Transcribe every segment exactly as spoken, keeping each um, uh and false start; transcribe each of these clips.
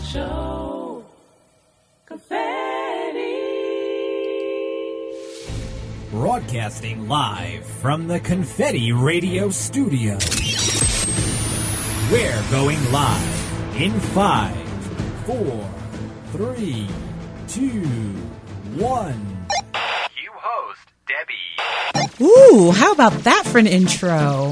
show. Confetti. Broadcasting live from the Confetti Radio Studio. We're going live in five, four, three, two, one. Cue host, Debbie. Ooh, how about that for an intro?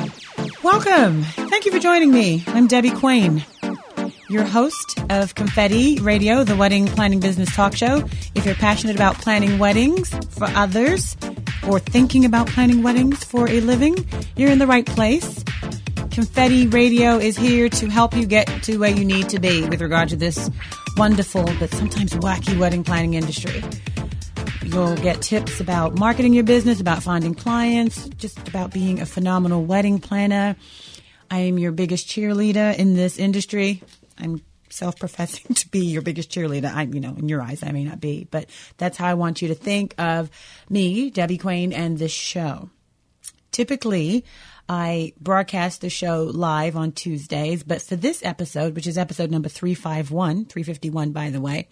Welcome. Thank you for joining me. I'm Debbie Quain, your host of Confetti Radio, the wedding planning business talk show. If you're passionate about planning weddings for others or thinking about planning weddings for a living, you're in the right place. Confetti Radio is here to help you get to where you need to be with regard to this wonderful but sometimes wacky wedding planning industry. You'll get tips about marketing your business, about finding clients, just about being a phenomenal wedding planner. I am your biggest cheerleader in this industry. I'm self-professing to be your biggest cheerleader. I, you know, in your eyes, I may not be, but that's how I want you to think of me, Debbie Quain, and this show. Typically, I broadcast the show live on Tuesdays, but for this episode, which is episode number three fifty-one, three fifty-one, by the way,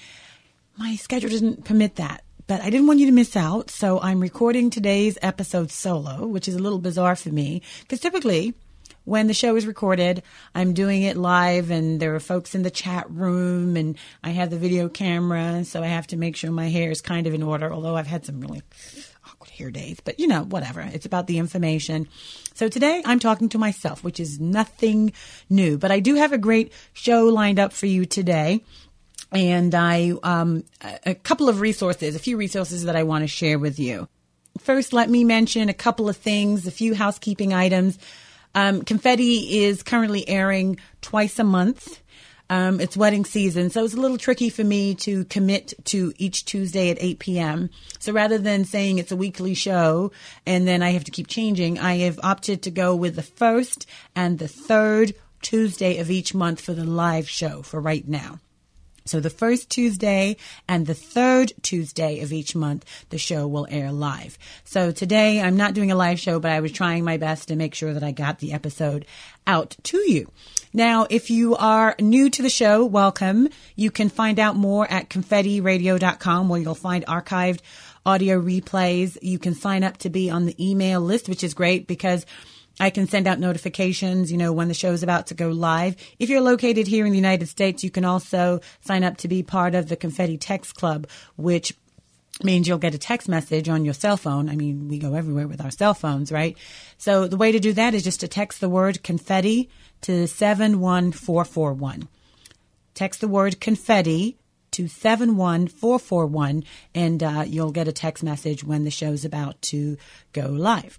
my schedule doesn't permit that. But I didn't want you to miss out, so I'm recording today's episode solo, which is a little bizarre for me, because typically when the show is recorded, I'm doing it live, and there are folks in the chat room, and I have the video camera, so I have to make sure my hair is kind of in order, although I've had some really awkward hair days. But, you know, whatever. It's about the information. So today I'm talking to myself, which is nothing new. But I do have a great show lined up for you today. And I, um, a couple of resources, a few resources that I want to share with you. First, let me mention a couple of things, a few housekeeping items. Um, Confetti is currently airing twice a month. Um, it's wedding season, so it's a little tricky for me to commit to each Tuesday at eight p.m. So rather than saying it's a weekly show and then I have to keep changing, I have opted to go with the first and the third Tuesday of each month for the live show for right now. So the first Tuesday and the third Tuesday of each month, the show will air live. So today I'm not doing a live show, but I was trying my best to make sure that I got the episode out to you. Now, if you are new to the show, welcome. You can find out more at confetti radio dot com, where you'll find archived audio replays. You can sign up to be on the email list, which is great because I can send out notifications, you know, when the show is about to go live. If you're located here in the United States, you can also sign up to be part of the Confetti Text Club, which means you'll get a text message on your cell phone. I mean, we go everywhere with our cell phones, right? So the way to do that is just to text the word confetti to seven one four four one. Text the word confetti to seven one four four one, and uh, you'll get a text message when the show's about to go live.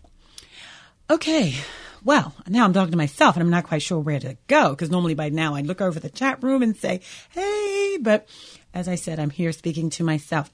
Okay, well, now I'm talking to myself, and I'm not quite sure where to go, because normally by now I'd look over the chat room and say, hey, but as I said, I'm here speaking to myself.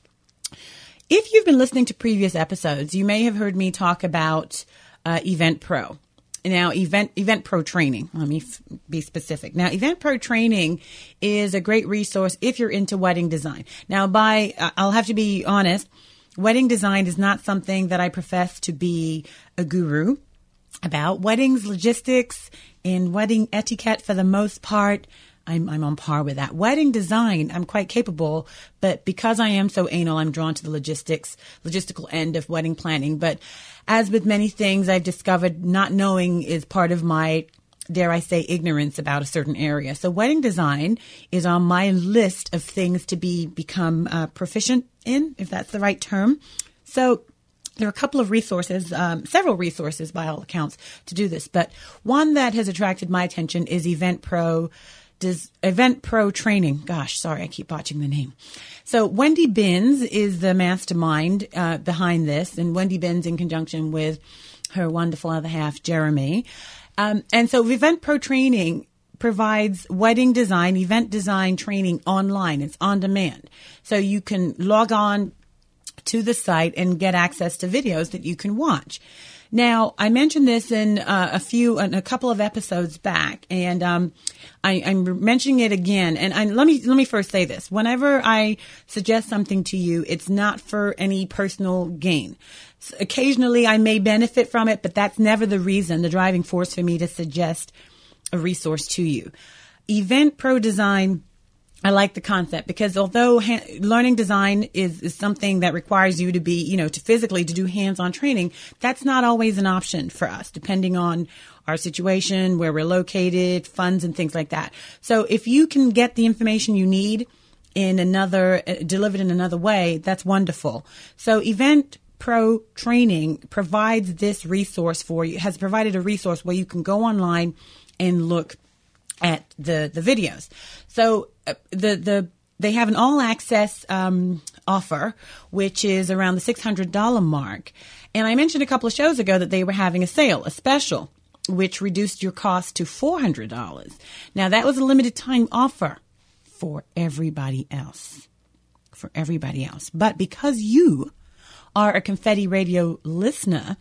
If you've been listening to previous episodes, you may have heard me talk about uh, EventPro. Now, Event EventPro Training, let me f- be specific. Now, EventPro Training is a great resource if you're into wedding design. Now, by uh, I'll have to be honest, wedding design is not something that I profess to be a guru about. Weddings, logistics, and wedding etiquette, for the most part, I'm, I'm on par with that. Wedding design, I'm quite capable, but because I am so anal, I'm drawn to the logistics, logistical end of wedding planning. But as with many things, I've discovered not knowing is part of my, dare I say, ignorance about a certain area. So wedding design is on my list of things to be become uh, proficient in, if that's the right term. So there are a couple of resources, um, several resources by all accounts to do this, but one that has attracted my attention is EventPro, does EventPro Training. Gosh, sorry, I keep botching the name. So Wendy Binns is the mastermind uh, behind this, and Wendy Binns in conjunction with her wonderful other half, Jeremy. Um, and so EventPro Training provides wedding design, event design training online. It's on demand. So you can log on to the site and get access to videos that you can watch. Now, I mentioned this in uh, a few, in a couple of episodes back, and um, I, I'm mentioning it again. And I, let me let me first say this: whenever I suggest something to you, it's not for any personal gain. So occasionally, I may benefit from it, but that's never the reason, the driving force for me to suggest a resource to you. EventPro Design I like the concept because although ha- learning design is, is something that requires you to be, you know, to physically to do hands-on training, that's not always an option for us, depending on our situation, where we're located, funds, and things like that. So if you can get the information you need in another, uh, delivered in another way, that's wonderful. So Event Pro Training provides this resource for you, has provided a resource where you can go online and look at the, the videos. So uh, the, the, they have an all access, um, offer, which is around the six hundred dollars mark. And I mentioned a couple of shows ago that they were having a sale, a special, which reduced your cost to four hundred dollars. Now that was a limited time offer for everybody else, for everybody else. But because you are a Confetti Radio listener,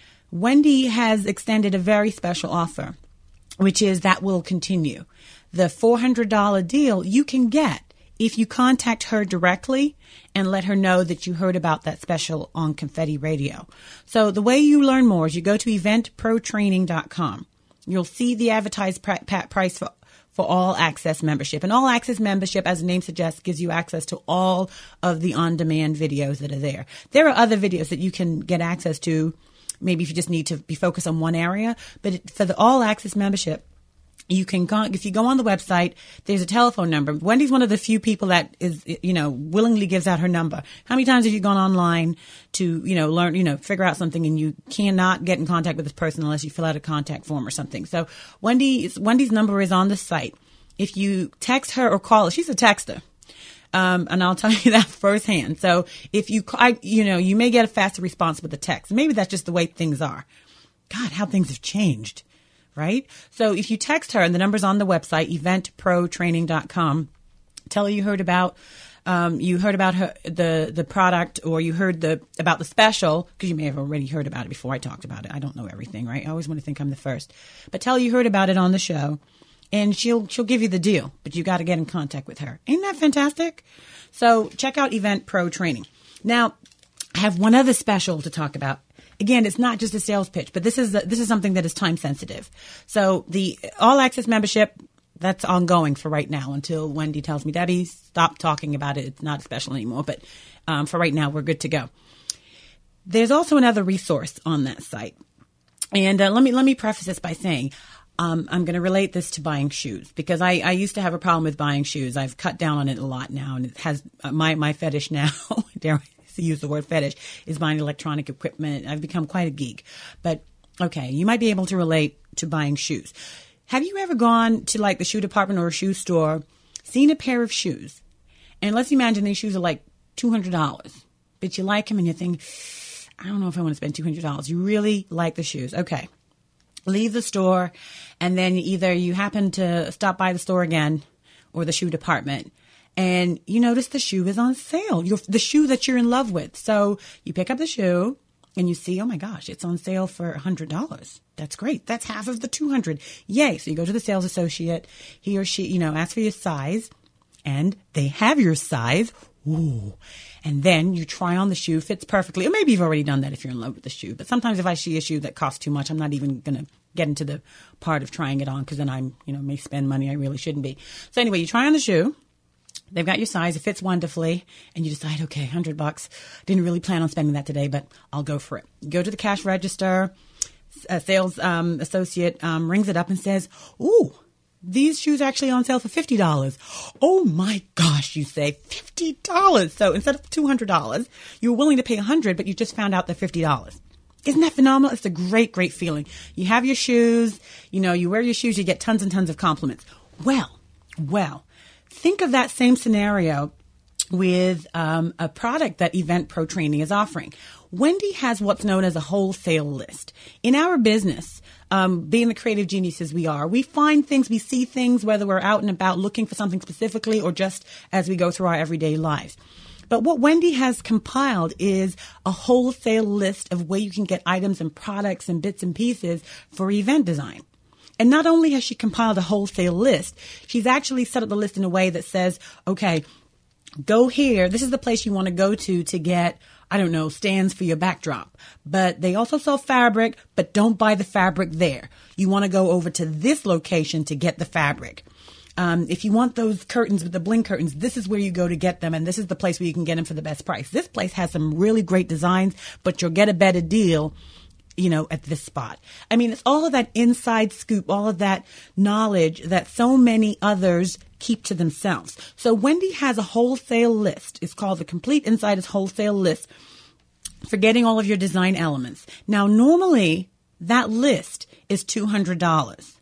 Wendy has extended a very special offer, which is that will continue. The four hundred dollars deal you can get if you contact her directly and let her know that you heard about that special on Confetti Radio. So the way you learn more is you go to event pro training dot com. You'll see the advertised pr- price for, for all access membership. And all access membership, as the name suggests, gives you access to all of the on-demand videos that are there. There are other videos that you can get access to, maybe if you just need to be focused on one area. But for the all access membership, you can go, if you go on the website, there's a telephone number. Wendy's one of the few people that is, you know, willingly gives out her number. How many times have you gone online to, you know, learn, you know, figure out something and you cannot get in contact with this person unless you fill out a contact form or something? So Wendy's, Wendy's number is on the site. If you text her or call her, she's a texter. Um, and I'll tell you that firsthand. So if you, I, you know, you may get a faster response with a text. Maybe that's just the way things are. God, how things have changed. Right? So if you text her, and the number's on the website, event pro training dot com, tell her you heard about, um, you heard about her, the, the product, or you heard the, about the special, because you may have already heard about it before I talked about it. I don't know everything, right? I always want to think I'm the first, but tell her you heard about it on the show, and she'll, she'll give you the deal, but you got to get in contact with her. Ain't that fantastic? So check out Event Pro Training. Now, I have one other special to talk about. Again, it's not just a sales pitch, but this is a, this is something that is time sensitive. So the all access membership, that's ongoing for right now until Wendy tells me, Debbie, stop talking about it. It's not special anymore. But um, for right now, we're good to go. There's also another resource on that site, and uh, let me let me preface this by saying um, I'm going to relate this to buying shoes, because I, I used to have a problem with buying shoes. I've cut down on it a lot now, and it has uh, my my fetish now. Dare I to use the word fetish, is buying electronic equipment. I've become quite a geek. But okay, you might be able to relate to buying shoes. Have you ever gone to like the shoe department or a shoe store, seen a pair of shoes, and let's imagine these shoes are like two hundred dollars, but you like them and you think, I don't know if I want to spend two hundred dollars. You really like the shoes. Okay. Leave the store, and then either you happen to stop by the store again or the shoe department, and you notice the shoe is on sale. You're, the shoe that you're in love with. So you pick up the shoe and you see, oh my gosh, it's on sale for one hundred dollars. That's great. That's half of the two hundred dollars. Yay. So you go to the sales associate. He or she, you know, asks for your size, and they have your size. Ooh. And then you try on the shoe, fits perfectly. Or maybe you've already done that if you're in love with the shoe. But sometimes if I see a shoe that costs too much, I'm not even going to get into the part of trying it on, because then I'm, you know, may spend money I really shouldn't be. So anyway, you try on the shoe. They've got your size. It fits wonderfully. And you decide, okay, one hundred bucks. Didn't really plan on spending that today, but I'll go for it. You go to the cash register. A sales um, associate um, rings it up and says, ooh, these shoes are actually on sale for fifty dollars. Oh my gosh, you say fifty dollars. So instead of two hundred dollars, you were willing to pay one hundred dollars, but you just found out they're fifty dollars. Isn't that phenomenal? It's a great, great feeling. You have your shoes, you know, you wear your shoes, you get tons and tons of compliments. Well, well, think of that same scenario with um, a product that Event Pro Training is offering. Wendy has what's known as a wholesale list. In our business, um, being the creative geniuses we are, we find things, we see things, whether we're out and about looking for something specifically or just as we go through our everyday lives. But what Wendy has compiled is a wholesale list of where you can get items and products and bits and pieces for event design. And not only has she compiled a wholesale list, she's actually set up the list in a way that says, okay, go here. This is the place you want to go to to get, I don't know, stands for your backdrop. But they also sell fabric, but don't buy the fabric there. You want to go over to this location to get the fabric. Um, if you want those curtains with the bling curtains, this is where you go to get them, and this is the place where you can get them for the best price. This place has some really great designs, but you'll get a better deal, you know, at this spot. I mean, it's all of that inside scoop, all of that knowledge that so many others keep to themselves. So Wendy has a wholesale list. It's called the Complete Insiders Wholesale List for getting all of your design elements. Now, normally that list is two hundred dollars.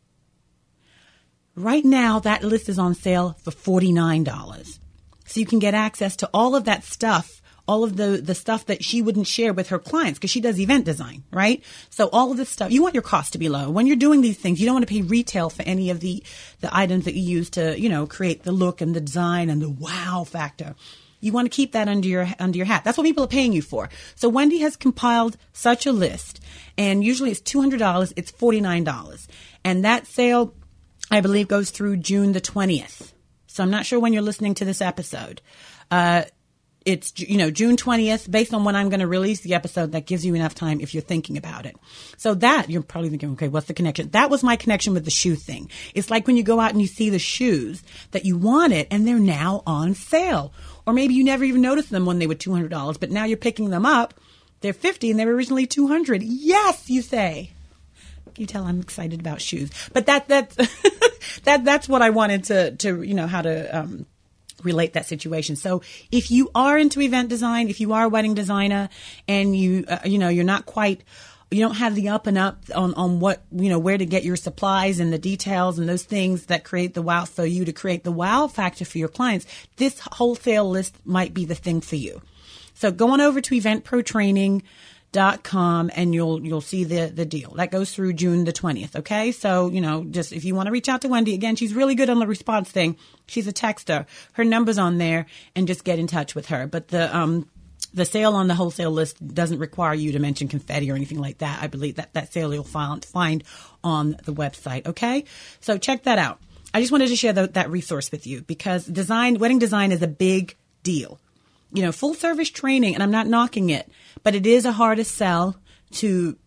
Right now, that list is on sale for forty-nine dollars. So you can get access to all of that stuff, all of the, the stuff that she wouldn't share with her clients because she does event design, right? So all of this stuff, you want your cost to be low. When you're doing these things, you don't want to pay retail for any of the, the items that you use to, you know, create the look and the design and the wow factor. You want to keep that under your under your hat. That's what people are paying you for. So Wendy has compiled such a list, and usually it's two hundred dollars. It's forty-nine dollars. And that sale, I believe, goes through June the twentieth. So I'm not sure when you're listening to this episode. Uh, it's, you know, June twentieth, based on when I'm going to release the episode. That gives you enough time if you're thinking about it. So that, you're probably thinking, okay, what's the connection? That was my connection with the shoe thing. It's like when you go out and you see the shoes that you wanted, and they're now on sale. Or maybe you never even noticed them when they were two hundred dollars, but now you're picking them up. They're fifty dollars and they were originally two hundred dollars. Yes, you say. You tell I'm excited about shoes. But that that's that that's what I wanted to to you know how to um, relate that situation. So if you are into event design, if you are a wedding designer, and you uh, you know you're not quite, you don't have the up and up on, on what, you know, where to get your supplies and the details and those things that create the wow for you to create the wow factor for your clients, this wholesale list might be the thing for you. So go on over to event pro training dot com and you'll you'll see the, the deal. That goes through June the twentieth, okay? So, you know, just if you want to reach out to Wendy, again, she's really good on the response thing. She's a texter. Her number's on there, and just get in touch with her. But the um The sale on the wholesale list doesn't require you to mention confetti or anything like that. I believe that that sale you'll find, find on the website. Okay. So check that out. I just wanted to share the, that resource with you because design, wedding design is a big deal. You know, full service training, and I'm not knocking it, but it is a harder sell to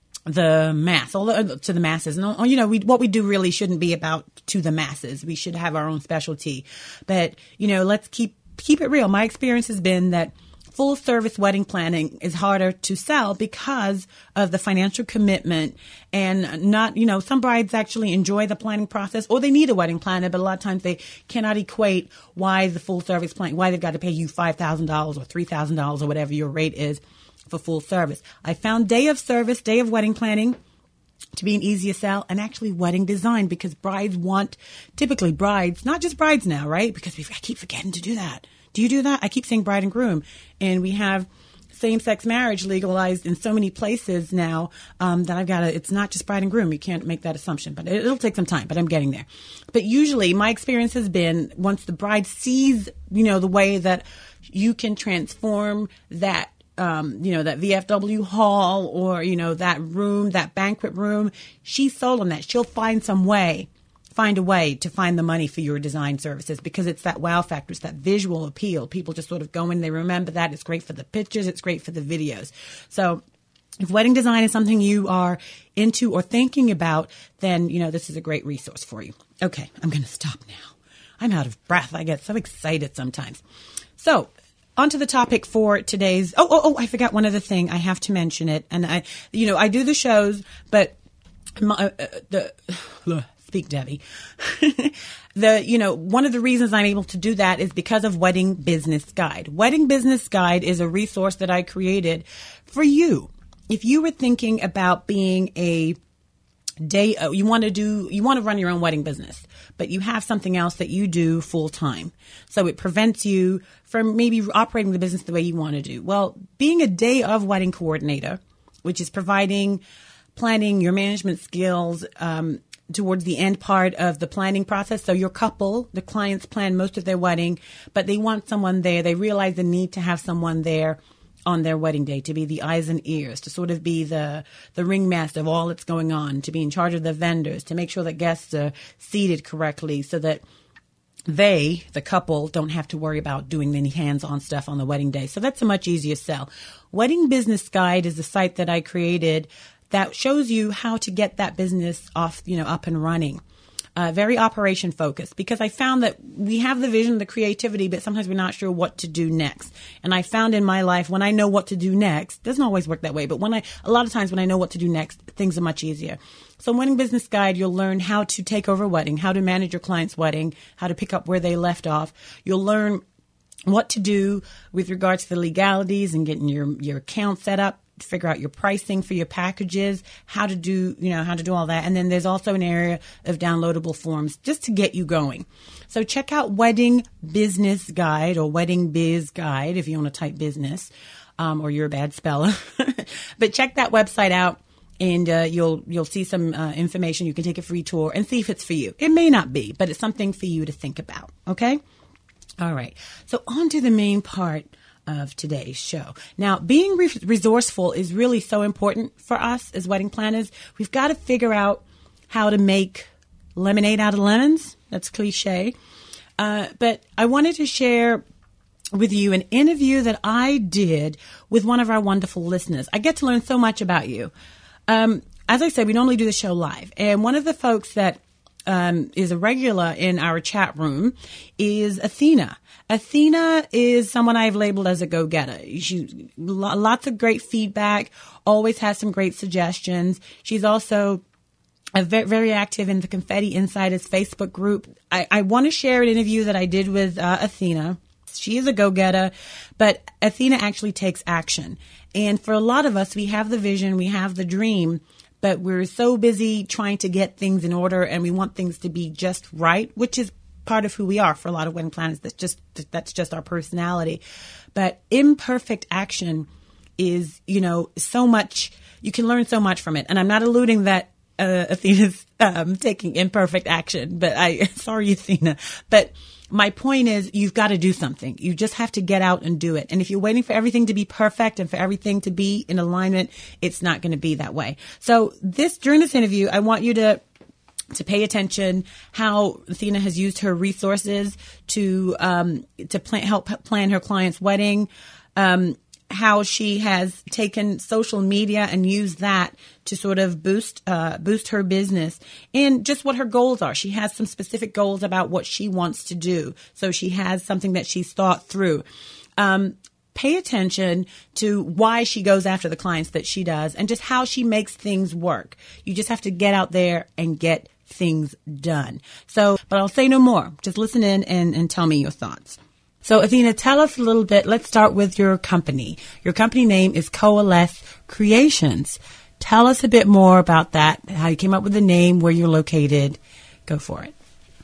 the mass, although to the masses. No, you know, we, what we do really shouldn't be about to the masses. We should have our own specialty, but you know, let's keep, keep it real. My experience has been that full service wedding planning is harder to sell because of the financial commitment, and not, you know, some brides actually enjoy the planning process, or they need a wedding planner, but a lot of times they cannot equate why the full service plan, why they've got to pay you five thousand dollars or three thousand dollars or whatever your rate is for full service. I found day of service, day of wedding planning to be an easier sell, and actually wedding design, because brides want, typically brides, not just brides now, right? Because we, I keep forgetting to do that. Do you do that? I keep saying bride and groom, and we have same-sex marriage legalized in so many places now um, that I've got to, it's not just bride and groom. You can't make that assumption, but it, it'll take some time, but I'm getting there. But usually my experience has been once the bride sees, you know, the way that you can transform that, um, you know, that V F W hall, or, you know, that room, that banquet room, she's sold on that. She'll find some way. Find a way to find the money for your design services, because it's that wow factor, it's that visual appeal. People just sort of go in, they remember that. It's great for the pictures, it's great for the videos. So if wedding design is something you are into or thinking about, then, you know, this is a great resource for you. Okay, I'm going to stop now. I'm out of breath. I get so excited sometimes. So on to the topic for today's, oh, oh, oh, I forgot one other thing. I have to mention it. And I, you know, I do the shows, but my, uh, the, uh, Speak, Debbie. the, you know, one of the reasons I'm able to do that is because of Wedding Business Guide. Wedding Business Guide is a resource that I created for you. If you were thinking about being a day, uh, you want to do, you want to run your own wedding business, but you have something else that you do full time. So it prevents you from maybe operating the business the way you want to do. Well, being a day of wedding coordinator, which is providing, planning your management skills, um, towards the end part of the planning process. So your couple, the clients plan most of their wedding, but they want someone there. They realize the need to have someone there on their wedding day, to be the eyes and ears, to sort of be the, the ringmaster of all that's going on, to be in charge of the vendors, to make sure that guests are seated correctly so that they, the couple, don't have to worry about doing any hands-on stuff on the wedding day. So that's a much easier sell. Wedding Business Guide is a site that I created that shows you how to get that business off, you know, up and running. Uh, very operation focused, because I found that we have the vision, the creativity, but sometimes we're not sure what to do next. And I found in my life, when I know what to do next, doesn't always work that way, but when I, a lot of times when I know what to do next, things are much easier. So in Wedding Business Guide, you'll learn how to take over a wedding, how to manage your client's wedding, how to pick up where they left off. You'll learn what to do with regards to the legalities and getting your, your account set up, figure out your pricing for your packages, how to do, you know, how to do all that. And then there's also an area of downloadable forms just to get you going. So check out Wedding Business Guide or Wedding Biz Guide if you want to type business, um, or you're a bad speller. But check that website out. And uh, you'll you'll see some uh, information. You can take a free tour and see if it's for you. It may not be, but it's something for you to think about. Okay? All right. So on to the main part of today's show. Now, being re- resourceful is really so important for us as wedding planners. We've got to figure out how to make lemonade out of lemons. That's cliche. Uh, but I wanted to share with you an interview that I did with one of our wonderful listeners. I get to learn so much about you. Um, as I said, we normally do the show live. And one of the folks that um, is a regular in our chat room is Athena. Athena is someone I've labeled as a go-getter. She lots of great feedback, always has some great suggestions. She's also a very, very active in the Confetti Insiders Facebook group. I, I want to share an interview that I did with uh, Athena. She is a go-getter, but Athena actually takes action. And for a lot of us, we have the vision, we have the dream, but we're so busy trying to get things in order, and we want things to be just right, which is part of who we are for a lot of wedding planners. That's just that's just our personality. But imperfect action is, you know, so much. You can learn so much from it. And I'm not alluding that uh, Athena's um, taking imperfect action, but I sorry, Athena. But my point is, you've got to do something. You just have to get out and do it. And if you're waiting for everything to be perfect and for everything to be in alignment, it's not going to be that way. So this during this interview, I want you to to pay attention how Athena has used her resources to um, to plan, help plan her client's wedding, um, how she has taken social media and used that to sort of boost uh, boost her business, and just what her goals are. She has some specific goals about what she wants to do, so she has something that she's thought through. Um, Pay attention to why she goes after the clients that she does and just how she makes things work. You just have to get out there and get things done. So, but I'll say no more. Just listen in and, and tell me your thoughts. So, Athena, tell us a little bit. Let's start with your company. Your company name is Coalesce Creations. Tell us a bit more about that, how you came up with the name, where you're located. Go for it.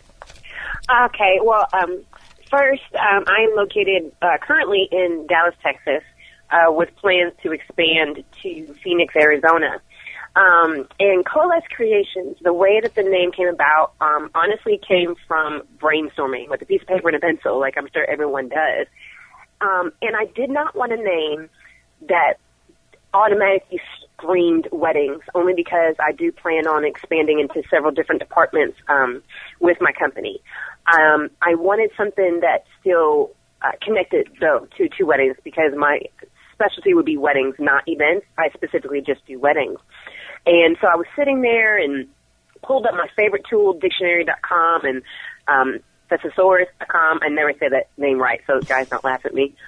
Okay. Well, um, first, um, I am located uh, currently in Dallas, Texas, uh, with plans to expand to Phoenix, Arizona. Um, and Coalesce Creations, the way that the name came about, um, honestly came from brainstorming with a piece of paper and a pencil, like I'm sure everyone does. Um, and I did not want a name that automatically screamed weddings, only because I do plan on expanding into several different departments um, with my company. Um, I wanted something that still uh, connected, though, to, to weddings, because my specialty would be weddings, not events. I specifically just do weddings. And so I was sitting there and pulled up my favorite tool, dictionary dot com and um, thesaurus dot com. I never say that name right, so guys don't laugh at me.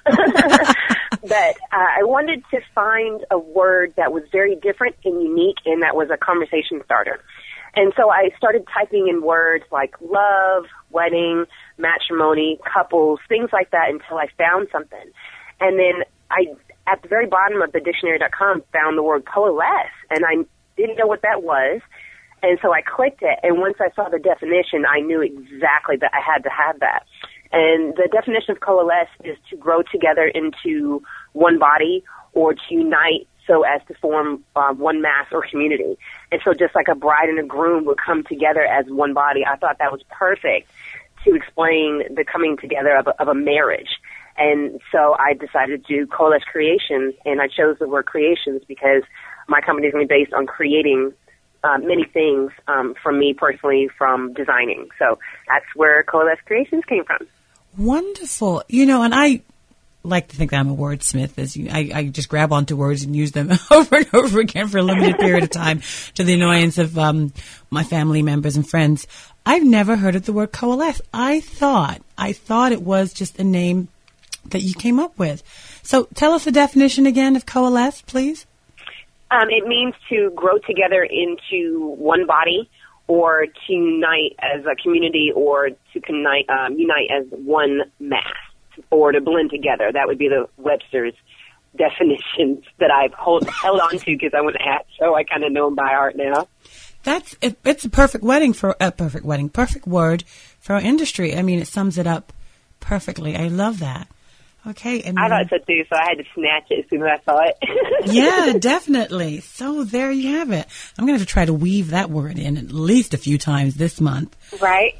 But uh, I wanted to find a word that was very different and unique, and that was a conversation starter. And so I started typing in words like love, wedding, matrimony, couples, things like that, until I found something. And then I, at the very bottom of the dictionary dot com, found the word coalesce, and I didn't know what that was. And so I clicked it, and once I saw the definition, I knew exactly that I had to have that. And the definition of coalesce is to grow together into one body or to unite so as to form uh, one mass or community. And so just like a bride and a groom would come together as one body, I thought that was perfect to explain the coming together of a, of a marriage. And so I decided to do Coalesce Creations, and I chose the word creations because my company is going to be based on creating uh, many things um, from me personally, from designing. So that's where Coalesce Creations came from. Wonderful. You know, and I like to think that I'm a wordsmith. As you, I, I just grab onto words and use them over and over again for a limited period of time, to the annoyance of um, my family members and friends. I've never heard of the word coalesce. I thought, I thought it was just a name that you came up with. So tell us the definition again of coalesce, please. Um, it means to grow together into one body, or to unite as a community, or to unite, um, unite as one mass, or to blend together. That would be the Webster's definitions that I've hold, held on to because I went to act, so I kind of know them by heart now. That's it, it's a perfect wedding for a uh, perfect wedding, perfect word for our industry. I mean, it sums it up perfectly. I love that. Okay, and I thought so too, so I had to snatch it as soon as I saw it. Yeah, definitely. So there you have it. I'm going to have to try to weave that word in at least a few times this month. Right.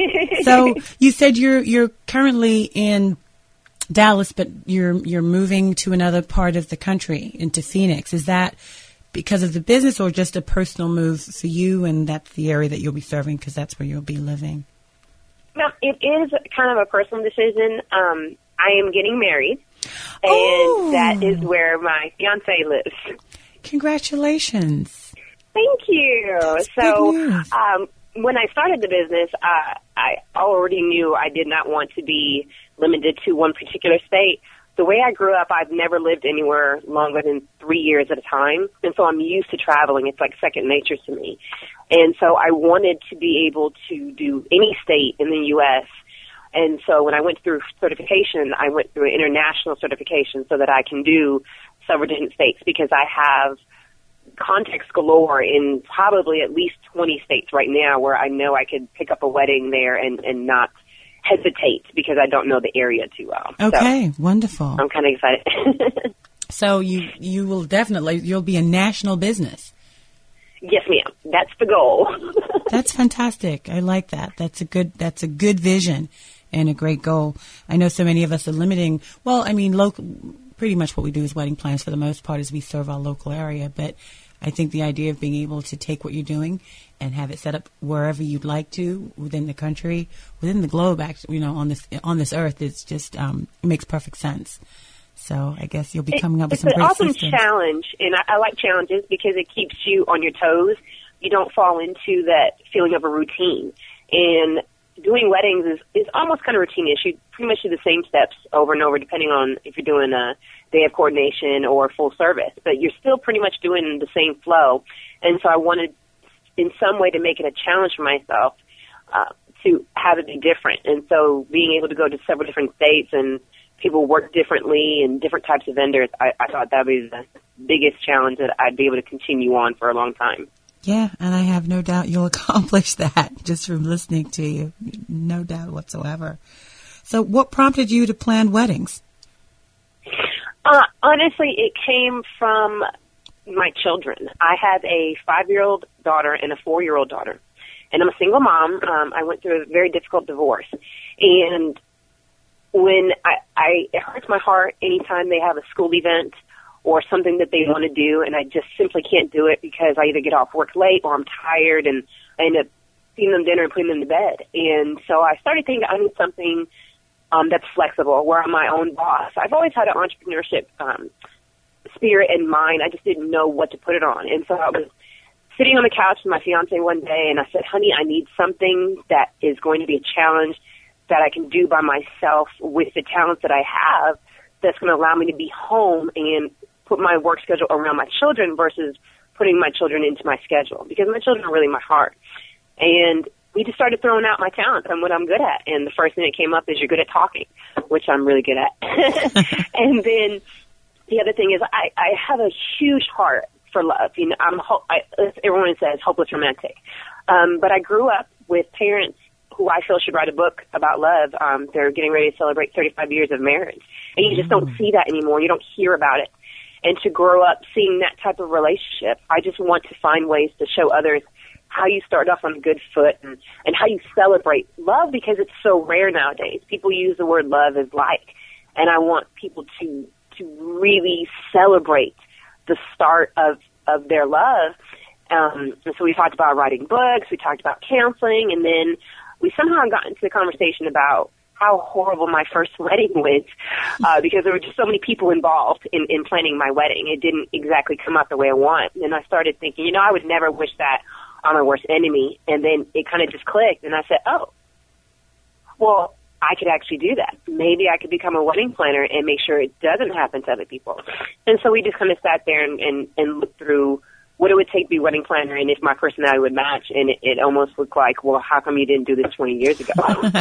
So you said you're you're currently in Dallas, but you're you're moving to another part of the country, into Phoenix. Is that because of the business, or just a personal move for you, and that's the area that you'll be serving because that's where you'll be living? No, it is kind of a personal decision. Um, I am getting married, and oh. that is where my fiance lives. Congratulations. Thank you. That's so good news. Um, when I started the business, uh, I already knew I did not want to be limited to one particular state. The way I grew up, I've never lived anywhere longer than three years at a time, and so I'm used to traveling. It's like second nature to me. And so I wanted to be able to do any state in the U S, and so when I went through certification, I went through an international certification so that I can do several different states, because I have contacts galore in probably at least twenty states right now where I know I could pick up a wedding there and, and not hesitate because I don't know the area too well. Okay, so wonderful. I'm kind of excited. So you, you will definitely, you'll be a national business. Yes, ma'am. That's the goal. That's fantastic. I like that. That's a good, that's a good vision and a great goal. I know so many of us are limiting, well, I mean, local, pretty much what we do is wedding plans for the most part is we serve our local area, but I think the idea of being able to take what you're doing and have it set up wherever you'd like to within the country, within the globe, actually, you know, on this, on this earth, it's just, um, it makes perfect sense. So I guess you'll be coming up with some great systems. It's an awesome systems. challenge, and I, I like challenges because it keeps you on your toes. You don't fall into that feeling of a routine. And doing weddings is, is almost kind of routine-ish. You pretty much do the same steps over and over, depending on if you're doing a day of coordination or full service. But you're still pretty much doing the same flow. And so I wanted, in some way, to make it a challenge for myself uh, to have it be different. And so being able to go to several different states and people work differently and different types of vendors, I, I thought that would be the biggest challenge that I'd be able to continue on for a long time. Yeah, and I have no doubt you'll accomplish that just from listening to you. No doubt whatsoever. So what prompted you to plan weddings? Uh, honestly, it came from my children. I have a five-year-old daughter and a four-year-old daughter, and I'm a single mom. Um, I went through a very difficult divorce, and when I, I, it hurts my heart anytime they have a school event or something that they want to do, and I just simply can't do it because I either get off work late or I'm tired, and I end up feeding them dinner and putting them to bed. And so I started thinking I need something um, that's flexible, where I'm my own boss. I've always had an entrepreneurship um, spirit in mind. I just didn't know what to put it on. And so I was sitting on the couch with my fiance one day, and I said, honey, I need something that is going to be a challenge that I can do by myself with the talents that I have that's going to allow me to be home and put my work schedule around my children versus putting my children into my schedule, because my children are really my heart. And we just started throwing out my talents and what I'm good at. And the first thing that came up is you're good at talking, which I'm really good at. And then the other thing is I, I have a huge heart for love. You know, I'm ho- I, everyone says hopeless romantic. Um, but I grew up with parents who I feel should write a book about love. Um, they're getting ready to celebrate thirty-five years of marriage. And you just don't see that anymore. You don't hear about it. And to grow up seeing that type of relationship, I just want to find ways to show others how you start off on a good foot and, and how you celebrate love, because it's so rare nowadays. People use the word love as like, and I want people to to really celebrate the start of, of their love. Um, and so we talked about writing books, we talked about counseling, and then we somehow got into the conversation about how horrible my first wedding was, uh, because there were just so many people involved in, in planning my wedding. It didn't exactly come out the way I want. And I started thinking, you know, I would never wish that are my worst enemy. And then it kind of just clicked, and I said, oh, well, I could actually do that. Maybe I could become a wedding planner and make sure it doesn't happen to other people. And so we just kind of sat there and, and, and looked through what it would take to be a wedding planner and if my personality would match. And it, it almost looked like, well, how come you didn't do this twenty years ago?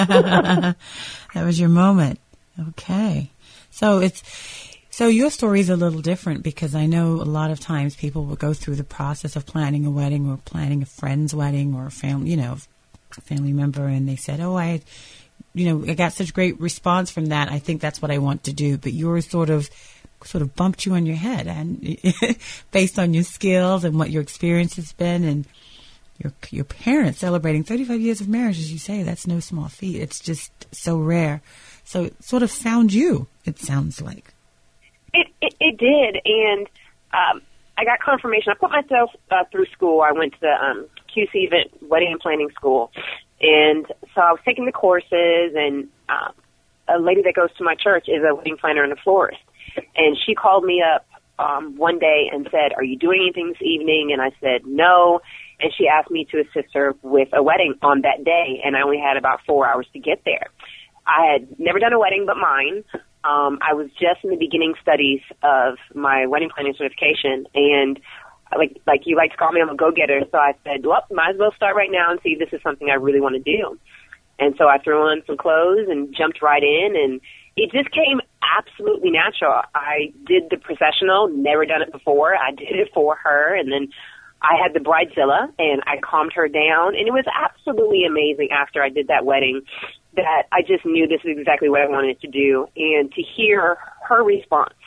That was your moment. Okay. So it's, so your story is a little different because I know a lot of times people will go through the process of planning a wedding or planning a friend's wedding or a family, you know, family member, and they said, oh, I, you know, I got such great response from that. I think that's what I want to do. But yours sort of, sort of bumped you on your head, and based on your skills and what your experience has been, and your your parents celebrating thirty-five years of marriage, as you say, that's no small feat. It's just so rare. So it sort of found you. It sounds like it. It, it did, and um, I got confirmation. I put myself uh, through school. I went to the um, Q C Event Wedding and Planning School. And so I was taking the courses, and uh, a lady that goes to my church is a wedding planner and a florist. And she called me up um, one day and said, are you doing anything this evening? And I said, no. And she asked me to assist her with a wedding on that day, and I only had about four hours to get there. I had never done a wedding but mine. Um, I was just in the beginning studies of my wedding planning certification, and Like like you like to call me, I'm a go-getter. So I said, well, might as well start right now and see if this is something I really want to do. And so I threw on some clothes and jumped right in, and it just came absolutely natural. I did the processional, never done it before. I did it for her, and then I had the bridezilla, and I calmed her down. And it was absolutely amazing after I did that wedding that I just knew this is exactly what I wanted to do. And to hear her response,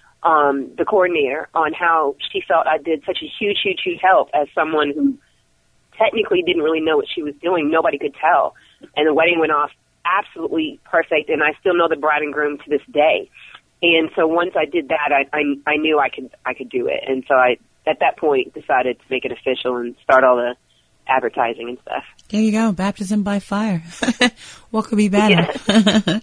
Um, the coordinator, on how she felt I did such a huge, huge, huge help as someone who technically didn't really know what she was doing. Nobody could tell. And the wedding went off absolutely perfect, and I still know the bride and groom to this day. And so once I did that, I, I, I knew I could I could do it. And so I, at that point, decided to make it official and start all the advertising and stuff. There you go, baptism by fire. What could be better? Yeah.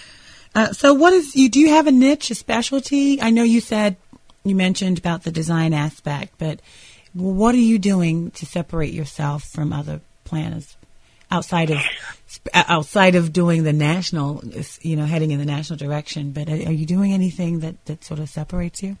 Uh, so what is, you, do you have a niche, a specialty? I know you said, you mentioned about the design aspect, but what are you doing to separate yourself from other planners outside of, outside of doing the national, you know, heading in the national direction? But are, are you doing anything that, that sort of separates you?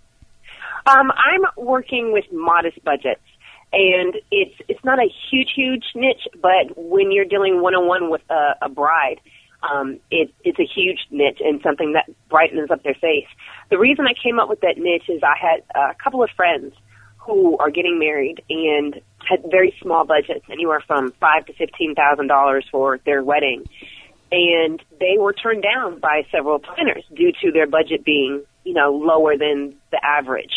Um, I'm working with modest budgets, and it's, it's not a huge, huge niche, but when you're dealing one-on-one with a, a bride, Um, it, it's a huge niche and something that brightens up their face. The reason I came up with that niche is I had a couple of friends who are getting married and had very small budgets, anywhere from five to fifteen thousand dollars for their wedding, and they were turned down by several planners due to their budget being, you know, lower than the average.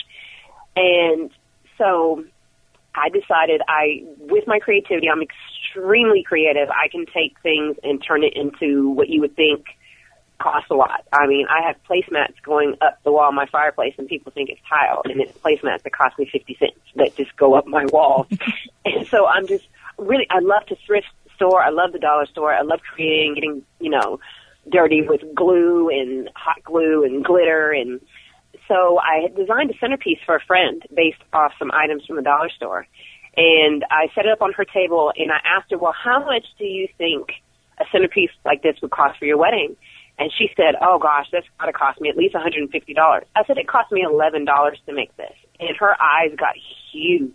And so I decided I, with my creativity, I'm extremely creative. I can take things and turn it into what you would think costs a lot. I mean, I have placemats going up the wall of my fireplace, and people think it's tile, and it's placemats that cost me fifty cents that just go up my wall. And so I'm just really, I love to thrift store. I love the dollar store. I love creating, getting, you know, dirty with glue and hot glue and glitter. And so I had designed a centerpiece for a friend based off some items from the dollar store. And I set it up on her table, and I asked her, well, how much do you think a centerpiece like this would cost for your wedding? And she said, oh, gosh, that's got to cost me at least one hundred fifty dollars. I said, it cost me eleven dollars to make this. And her eyes got huge.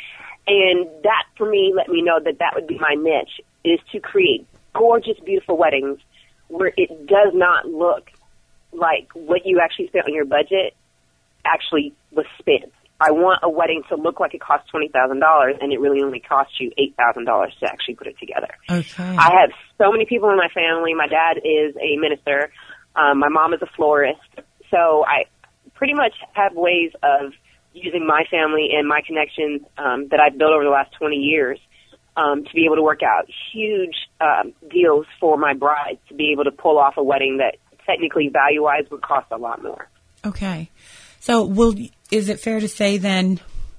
And that, for me, let me know that that would be my niche, is to create gorgeous, beautiful weddings where it does not look like what you actually spent on your budget actually was spent. I want a wedding to look like it costs twenty thousand dollars, and it really only costs you eight thousand dollars to actually put it together. Okay. I have so many people in my family. My dad is a minister. Um, my mom is a florist. So I pretty much have ways of using my family and my connections um, that I've built over the last twenty years um, to be able to work out huge um, deals for my bride, to be able to pull off a wedding that technically value-wise would cost a lot more. Okay. So will is it fair to say then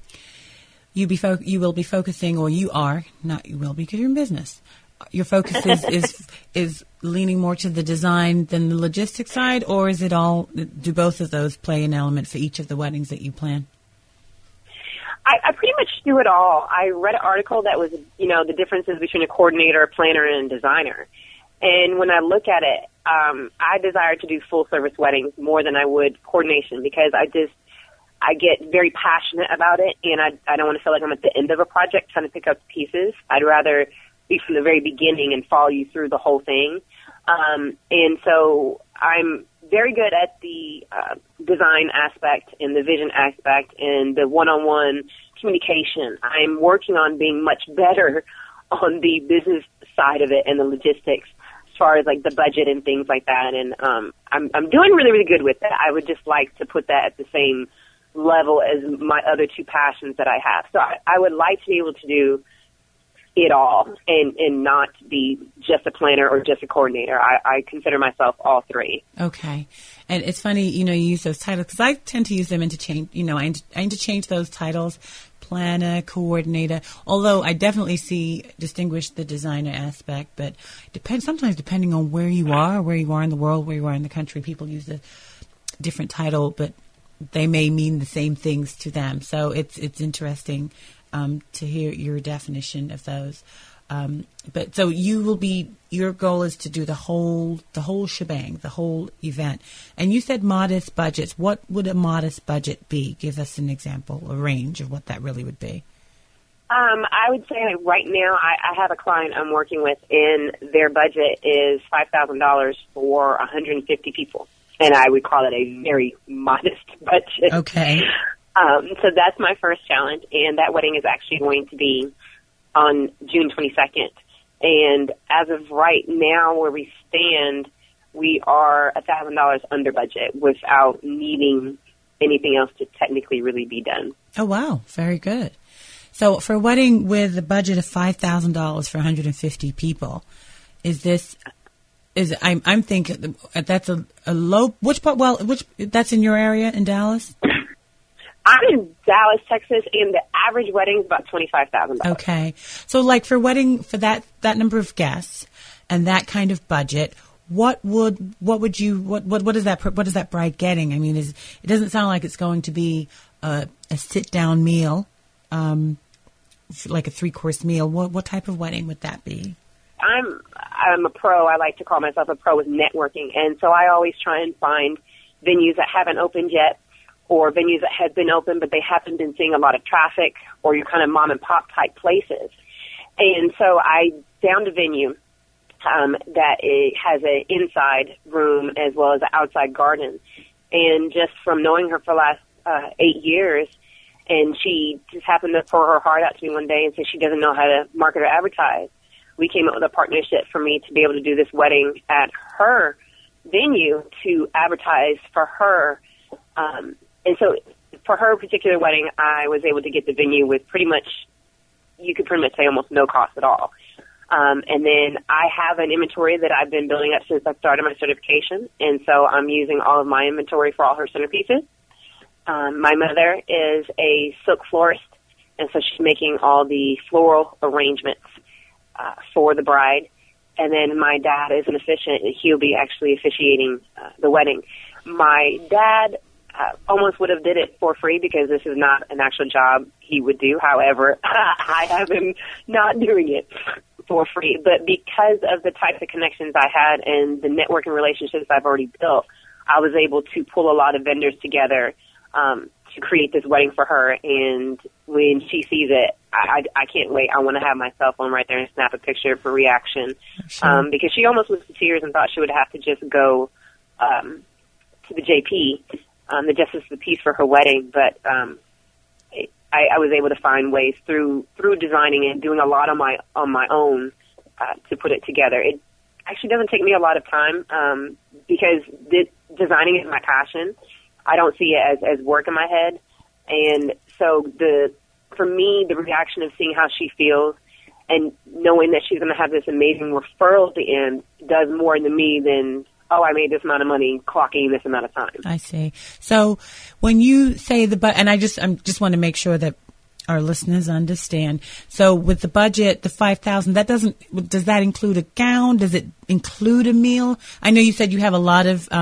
you be fo- you will be focusing, or you are, not you will because you're in business, your focus is, is is leaning more to the design than the logistics side, or is it all, do both of those play an element for each of the weddings that you plan? I, I pretty much do it all. I read an article that was, you know, the differences between a coordinator, a planner, and a designer. And when I look at it, um, I desire to do full-service weddings more than I would coordination because I just, I get very passionate about it, and I, I don't want to feel like I'm at the end of a project trying to pick up pieces. I'd rather be from the very beginning and follow you through the whole thing. Um, and so I'm very good at the uh, design aspect and the vision aspect and the one-on-one communication. I'm working on being much better on the business side of it and the logistics as far as like the budget and things like that. And um, I'm, I'm doing really, really good with that. I would just like to put that at the same level as my other two passions that I have. So I, I would like to be able to do it all and, and not be just a planner or just a coordinator. I, I consider myself all three. Okay. And it's funny, you know, you use those titles because I tend to use them interchange, you know, I, I interchange those titles, planner, coordinator, although I definitely see, distinguish the designer aspect, but depend, sometimes depending on where you are, where you are in the world, where you are in the country, people use a different title, but they may mean the same things to them. So it's, it's interesting Um, to hear your definition of those. Um, but so you will be, your goal is to do the whole, the whole shebang, the whole event. And you said modest budgets. What would a modest budget be? Give us an example, a range of what that really would be. Um, I would say like right now I, I have a client I'm working with and their budget is five thousand dollars for one hundred fifty people. And I would call it a very modest budget. Okay. Um, so that's my first challenge, and that wedding is actually going to be on June twenty-second. And as of right now, where we stand, we are one thousand dollars under budget without needing anything else to technically really be done. Oh, wow. Very good. So for a wedding with a budget of five thousand dollars for one hundred fifty people, is this... Is I'm I'm thinking that's a, a low... Which part... Well, which... That's in your area in Dallas? I'm in Dallas, Texas, and the average wedding is about twenty-five thousand dollars. Okay. So, like, for wedding, for that, that number of guests and that kind of budget, what would what would you what what what is that what is that bride getting? I mean, is it doesn't sound like it's going to be a, a sit down meal, um, like a three course meal. What what type of wedding would that be? I'm I'm a pro. I like to call myself a pro with networking, and so I always try and find venues that haven't opened yet, or venues that have been open but they haven't been seeing a lot of traffic, or your kind of mom and pop type places. And so I found a venue um, that it has an inside room as well as an outside garden. And just from knowing her for the last uh, eight years, and she just happened to pour her heart out to me one day and say she doesn't know how to market or advertise, we came up with a partnership for me to be able to do this wedding at her venue to advertise for her. Um, and so for her particular wedding, I was able to get the venue with pretty much, you could pretty much say almost no cost at all. Um, and then I have an inventory that I've been building up since I started my certification. And so I'm using all of my inventory for all her centerpieces. Um, my mother is a silk florist, and so she's making all the floral arrangements uh, for the bride. And then my dad is an officiant, and he'll be actually officiating uh, the wedding. My dad uh, almost would have did it for free because this is not an actual job he would do. However, I have him not doing it for free. But because of the types of connections I had and the networking relationships I've already built, I was able to pull a lot of vendors together um, to create this wedding for her. And when she sees it, I, I, I can't wait. I want to have my cell phone right there and snap a picture for reaction. Sure. Um, because she almost was in tears and thought she would have to just go um, to the J P, um, the Justice of the Peace, for her wedding. But um, it, I, I was able to find ways through through designing and doing a lot on my on my own uh, to put it together. It actually doesn't take me a lot of time um, because the, designing is my passion. I don't see it as, as work in my head. And so the for me, the reaction of seeing how she feels and knowing that she's going to have this amazing referral at the end does more to me than, oh, I made this amount of money clocking this amount of time. I see. So when you say the budget, and I just I just want to make sure that our listeners understand. So with the budget, the five thousand dollars, that doesn't, does that include a gown? Does it include a meal? I know you said you have a lot of um,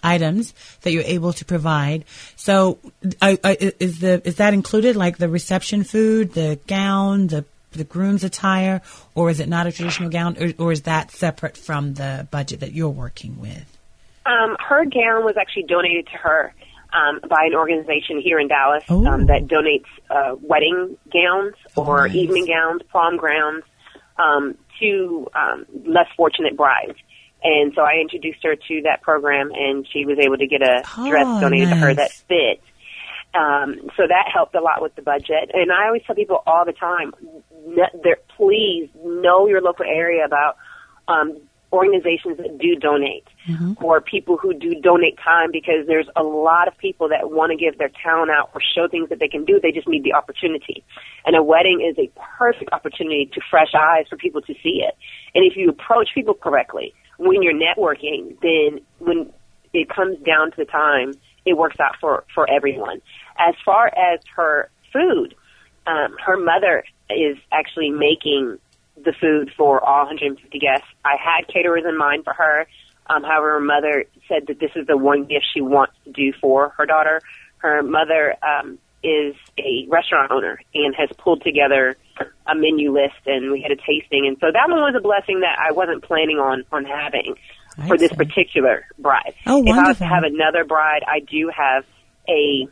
items that you're able to provide. So, uh, uh, is the is that included, like the reception food, the gown, the the groom's attire, or is it not a traditional gown, or, or is that separate from the budget that you're working with? Um, her gown was actually donated to her um, by an organization here in Dallas um, that donates uh, wedding gowns or oh, nice. evening gowns, prom gowns um, to um, less fortunate brides. And so I introduced her to that program, and she was able to get a oh, dress donated nice. to her that fit. Um, so that helped a lot with the budget. And I always tell people all the time, n- please know your local area about um, organizations that do donate mm-hmm. or people who do donate time, because there's a lot of people that want to give their talent out or show things that they can do. They just need the opportunity. And a wedding is a perfect opportunity to fresh eyes for people to see it. And if you approach people correctly, when you're networking, then when it comes down to the time, it works out for, for everyone. As far as her food, um, her mother is actually making the food for all one hundred fifty guests. I had caterers in mind for her. Um, however, her mother said that this is the one gift she wants to do for her daughter. Her mother um, is a restaurant owner and has pulled together a menu list, and we had a tasting. And so that one was a blessing that I wasn't planning on, on having I for see. this particular bride. Oh, if wonderful. I was to have another bride, I do have a,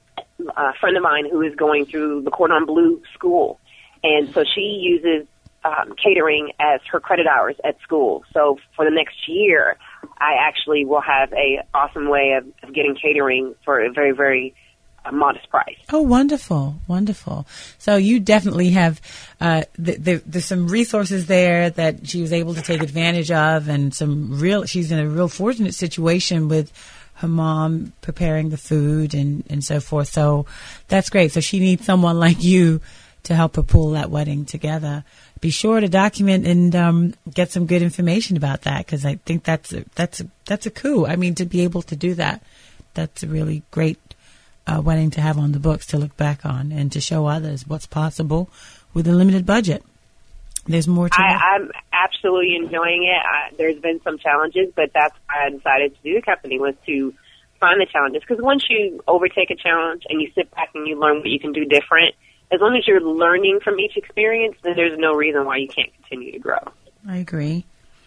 a friend of mine who is going through the Cordon Bleu school. And so she uses um, catering as her credit hours at school. So for the next year, I actually will have a awesome way of, of getting catering for a very, very a modest price. Oh, wonderful, wonderful. So you definitely have, uh, th- th- there's some resources there that she was able to take advantage of, and some real, she's in a real fortunate situation with her mom preparing the food and, and so forth. So that's great. So she needs someone like you to help her pull that wedding together. Be sure to document and um, get some good information about that, because I think that's a, that's a, that's a coup. I mean, to be able to do that, that's a really great Uh, wedding to have on the books to look back on and to show others what's possible with a limited budget. There's more to I, it. I'm absolutely enjoying it. I, there's been some challenges, but that's why I decided to do the company, was to find the challenges. Because once you overtake a challenge and you sit back and you learn what you can do different, as long as you're learning from each experience, then there's no reason why you can't continue to grow. I agree.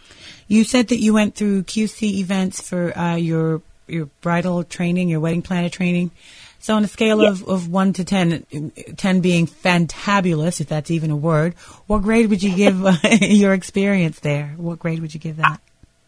You said that you went through Q C events for uh, your your bridal training, your wedding planner training. So on a scale yes. of, of one to ten, ten being fantabulous, if that's even a word, what grade would you give uh, your experience there? What grade would you give that?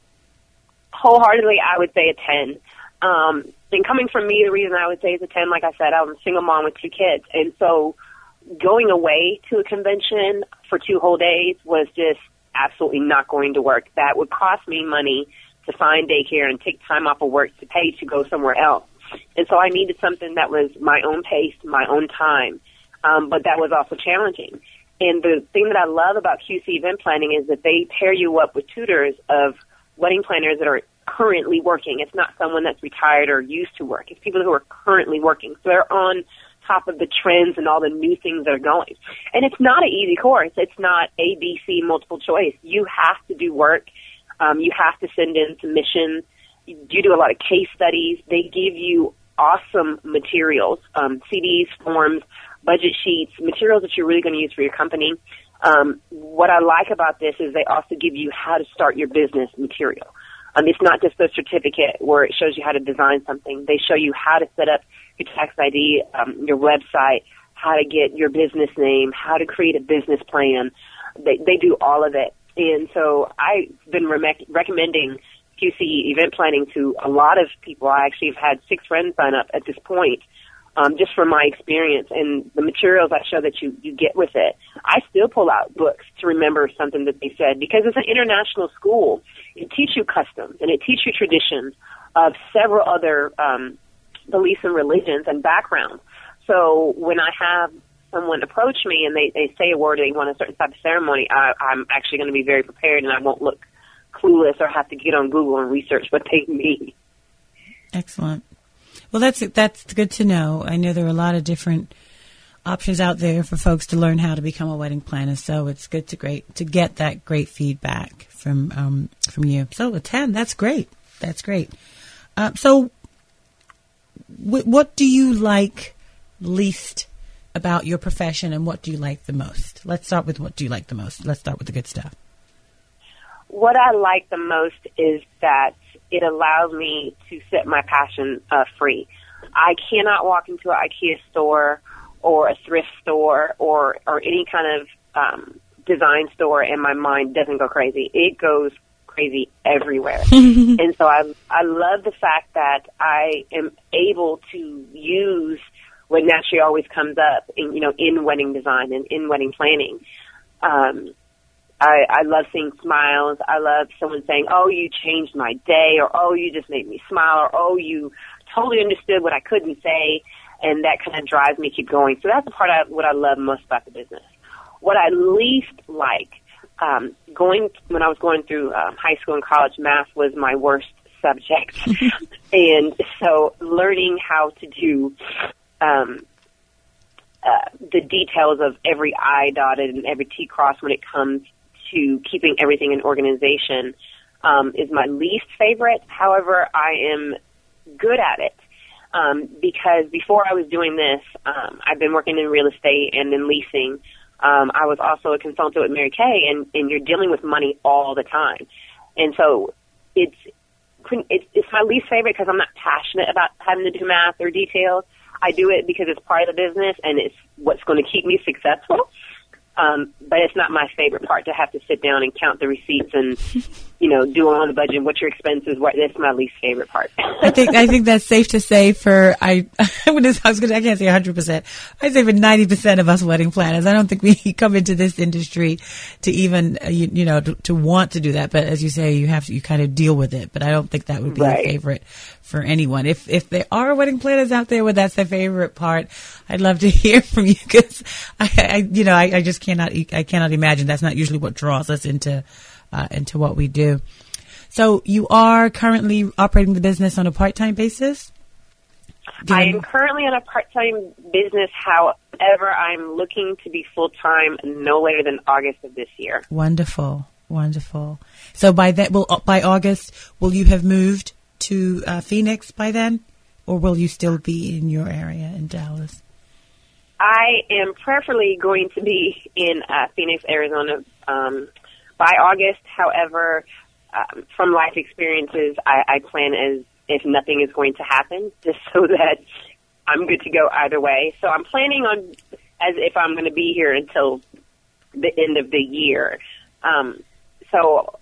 Wholeheartedly, I would say a ten. Um, and coming from me, the reason I would say it's a ten, like I said, I'm a single mom with two kids. And so going away to a convention for two whole days was just absolutely not going to work. That would cost me money to find daycare and take time off of work to pay to go somewhere else. And so I needed something that was my own pace, my own time, um, but that was also challenging. And the thing that I love about Q C event planning is that they pair you up with tutors of wedding planners that are currently working. It's not someone that's retired or used to work. It's people who are currently working. So they're on top of the trends and all the new things that are going. And it's not an easy course. It's not A, B, C, multiple choice. You have to do work. Um, you have to send in submissions. You do a lot of case studies. They give you awesome materials, um, C Ds, forms, budget sheets, materials that you're really going to use for your company. Um, what I like about this is they also give you how to start your business material. Um, it's not just a certificate where it shows you how to design something. They show you how to set up your tax I D, um, your website, how to get your business name, how to create a business plan. They, they do all of it. And so I've been re- recommending Q C event planning to a lot of people. I actually have had six friends sign up at this point, um, just from my experience and the materials I show that you, you get with it. I still pull out books to remember something that they said, because it's an international school. It teaches you customs and it teaches you traditions of several other um, beliefs and religions and backgrounds. So when I have someone approach me and they, they say a word, they want a certain type of ceremony, I, I'm actually going to be very prepared, and I won't look clueless or have to get on Google and research what they mean. Excellent. Well, that's that's good to know. I know there are a lot of different options out there for folks to learn how to become a wedding planner, so it's good to great to get that great feedback from um, from you. So a ten, that's great. That's great. Uh, so, w- what do you like least about your profession, and what do you like the most? Let's start with what do you like the most. Let's start with the good stuff. What I like the most is that it allows me to set my passion uh, free. I cannot walk into an IKEA store or a thrift store or, or any kind of um, design store and my mind doesn't go crazy. It goes crazy everywhere. And so I, I love the fact that I am able to use what naturally always comes up in, you know, in wedding design and in wedding planning. Um, I, I love seeing smiles. I love someone saying, oh, you changed my day, or oh, you just made me smile, or oh, you totally understood what I couldn't say, and that kind of drives me to keep going. So that's the part of what I love most about the business. What I least like, um, going when I was going through um, high school and college, math was my worst subject. And so learning how to do um, uh, the details of every I dotted and every T crossed when it comes to keeping everything in organization um, is my least favorite. However, I am good at it um, because before I was doing this, um, I've been working in real estate and in leasing. Um, I was also a consultant with Mary Kay, and, and you're dealing with money all the time. And so it's it's, it's my least favorite because I'm not passionate about having to do math or details. I do it because it's part of the business and it's what's going to keep me successful. Um, but it's not my favorite part to have to sit down and count the receipts and, you know, do on the budget. What's your expenses? What, that's my least favorite part. I think I think that's safe to say for I. I was gonna, I can't say one hundred percent. I'd say for ninety percent of us wedding planners. I don't think we come into this industry to even uh, you, you know to, to want to do that. But as you say, you have to you kind of deal with it. But I don't think that would be right. a favorite for anyone. If if there are wedding planners out there where that's their favorite part, I'd love to hear from you because I, I you know I, I just cannot I cannot imagine that's not usually what draws us into uh, into what we do. So you are currently operating the business on a part-time basis? I am currently on a part-time business. However, I'm looking to be full-time no later than August of this year. Wonderful, wonderful. So by that, will by August, will you have moved to uh, Phoenix by then, or will you still be in your area in Dallas? I am prayerfully going to be in uh, Phoenix, Arizona um, by August. However, um, from life experiences, I, I plan as if nothing is going to happen, just so that I'm good to go either way. So I'm planning on as if I'm going to be here until the end of the year. Um, so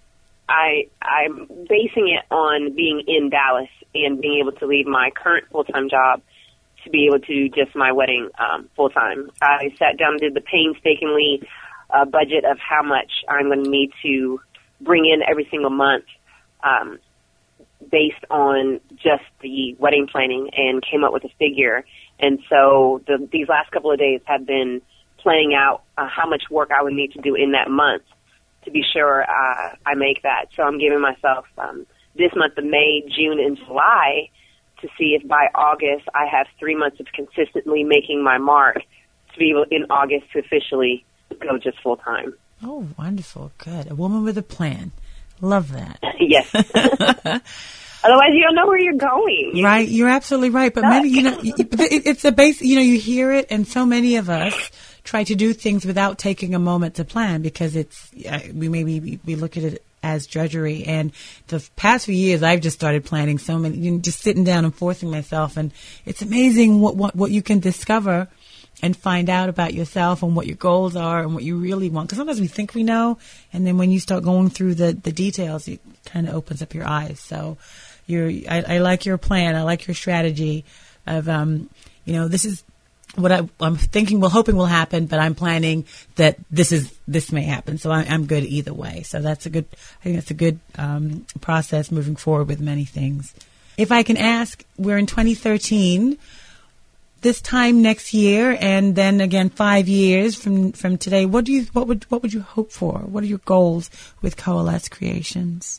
I, I'm basing it on being in Dallas and being able to leave my current full-time job to be able to do just my wedding um, full-time. I sat down and did the painstakingly uh, budget of how much I'm going to need to bring in every single month um, based on just the wedding planning and came up with a figure. And so the, these last couple of days have been planning out uh, how much work I would need to do in that month to be sure uh, I make that. So I'm giving myself um, this month of May, June, and July to see if by August I have three months of consistently making my mark to be able in August to officially go just full time. Oh, wonderful. Good. A woman with a plan. Love that. Yes. Otherwise, you don't know where you're going. Right. You're absolutely right. But many, you know, it's a base, you know, you hear it, and so many of us try to do things without taking a moment to plan because it's, we maybe we look at it as drudgery. And the past few years, I've just started planning so many, you know, just sitting down and forcing myself. And it's amazing what, what, what you can discover and find out about yourself and what your goals are and what you really want. Because sometimes we think we know, and then when you start going through the, the details, it kind of opens up your eyes. So you're, I, I like your plan. I like your strategy of, um, you know, this is what I, I'm thinking, well, hoping will happen, but I'm planning that this is, this may happen. So I, I'm good either way. So that's a good, I think that's a good um, process moving forward with many things. If I can ask, we're in twenty thirteen. This time next year, and then again five years from, from today, what do you what would what would you hope for? What are your goals with Coalesce Creations?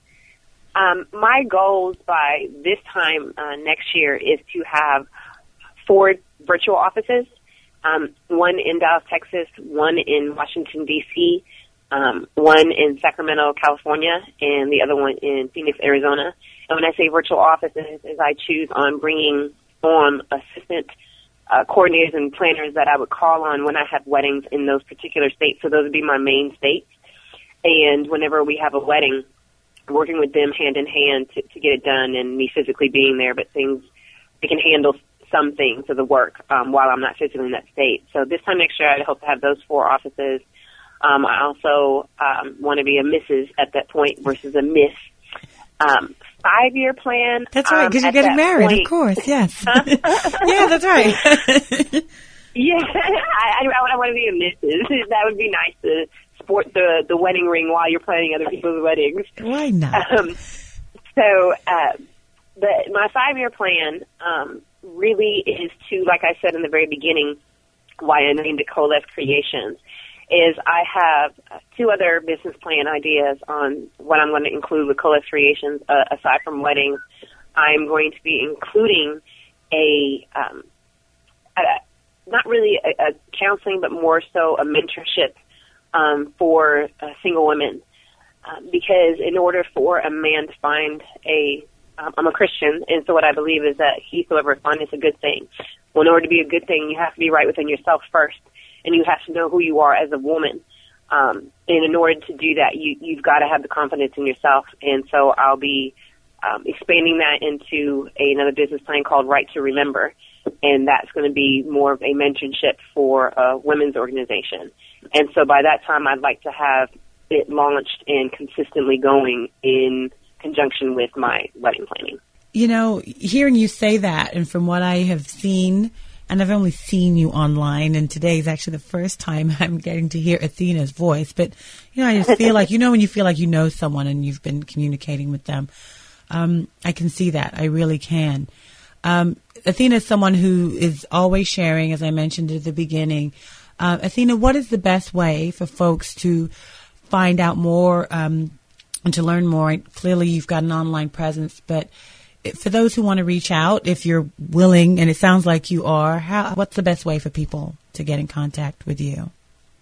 Um, my goals by this time uh, next year is to have four virtual offices, um, one in Dallas, Texas, one in Washington, D C, um, one in Sacramento, California, and the other one in Phoenix, Arizona. And when I say virtual offices, is I choose on bringing on assistant uh, coordinators and planners that I would call on when I have weddings in those particular states. So those would be my main states. And whenever we have a wedding, working with them hand in hand to, to get it done, and me physically being there, but things, they can handle some things of the work um, while I'm not physically in that state. So this time next year, I hope to have those four offices. Um, I also um, want to be a Missus at that point versus a Miss. Um, five-year plan. That's right, because um, you're getting married, point. Of course, yes. Yeah, that's right. Yeah, I, I, I want to be a Missus That would be nice to sport the, the wedding ring while you're planning other people's weddings. Why not? Um, so uh, the, my five-year plan um, really is to, like I said in the very beginning, why I named it Coalesce Creations, is I have two other business plan ideas on what I'm going to include with Coalesce Creations. Uh, aside from weddings, I'm going to be including a, um, a not really a, a counseling, but more so a mentorship um, for uh, single women. Uh, because in order for a man to find a, um, I'm a Christian, and so what I believe is that he, whoever findeth a good thing. Well, in order to be a good thing, you have to be right within yourself first. And you have to know who you are as a woman. Um, and in order to do that, you, you've got to have the confidence in yourself. And so I'll be um, expanding that into a, another business plan called Right to Remember. And that's going to be more of a mentorship for a women's organization. And so by that time, I'd like to have it launched and consistently going in conjunction with my wedding planning. You know, hearing you say that, and from what I have seen, and I've only seen you online, and today is actually the first time I'm getting to hear Athena's voice. But, you know, I just feel like, you know, when you feel like you know someone and you've been communicating with them, um, I can see that. I really can. Um, Athena is someone who is always sharing, as I mentioned at the beginning. Uh, Athena, what is the best way for folks to find out more um, and to learn more? Clearly, you've got an online presence, but for those who want to reach out, if you're willing, and it sounds like you are, how, what's the best way for people to get in contact with you?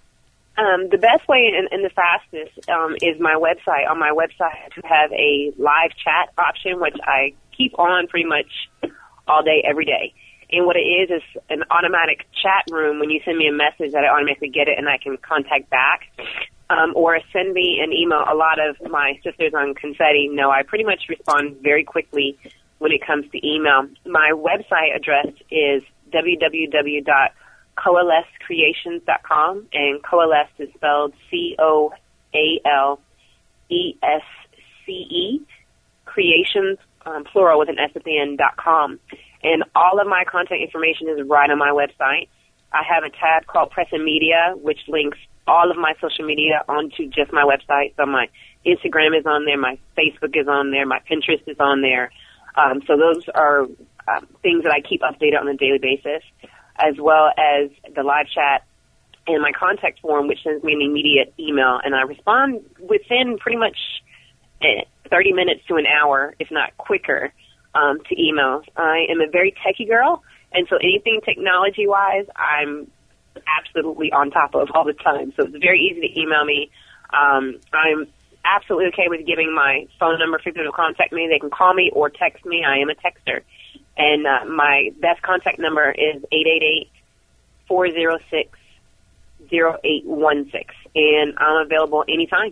Um, the best way and, and the fastest um, is my website. On my website, to have a live chat option, which I keep on pretty much all day, every day. And what it is is an automatic chat room. When you send me a message, that I automatically get it and I can contact back. Um, or send me an email. A lot of my sisters on Confetti know I pretty much respond very quickly when it comes to email. My website address is w w w dot coalesce creations dot com, and Coalesce is spelled C O A L E S C E, Creations, um, plural with an S at the end, dot com. And all of my contact information is right on my website. I have a tab called Press and Media, which links all of my social media onto just my website. So my Instagram is on there, my Facebook is on there, my Pinterest is on there. Um, so those are um, things that I keep updated on a daily basis, as well as the live chat and my contact form, which sends me an immediate email. And I respond within pretty much thirty minutes to an hour, if not quicker, um, to emails. I am a very techie girl, and so anything technology-wise, I'm absolutely on top of all the time. So it's very easy to email me. Um, I'm absolutely okay with giving my phone number for people to contact me. They can call me or text me. I am a texter. And uh, my best contact number is eight eight eight, four oh six, oh eight one six. And I'm available anytime.